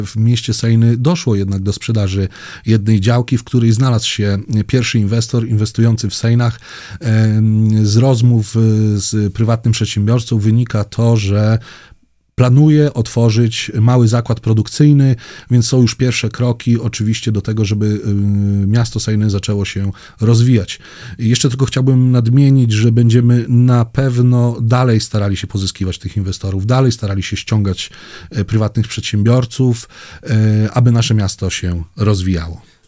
W mieście Sejny doszło jednak do sprzedaży jednej działki, w której znalazł się pierwszy inwestor inwestujący w Sejnach. Z rozmów z prywatnym przedsiębiorcą wynika to, że planuje otworzyć mały zakład produkcyjny, więc są już pierwsze kroki oczywiście do tego, żeby miasto Sejny zaczęło się rozwijać. Jeszcze tylko chciałbym nadmienić, że będziemy na pewno dalej starali się pozyskiwać tych inwestorów, dalej starali się ściągać prywatnych przedsiębiorców, aby nasze miasto się rozwijało.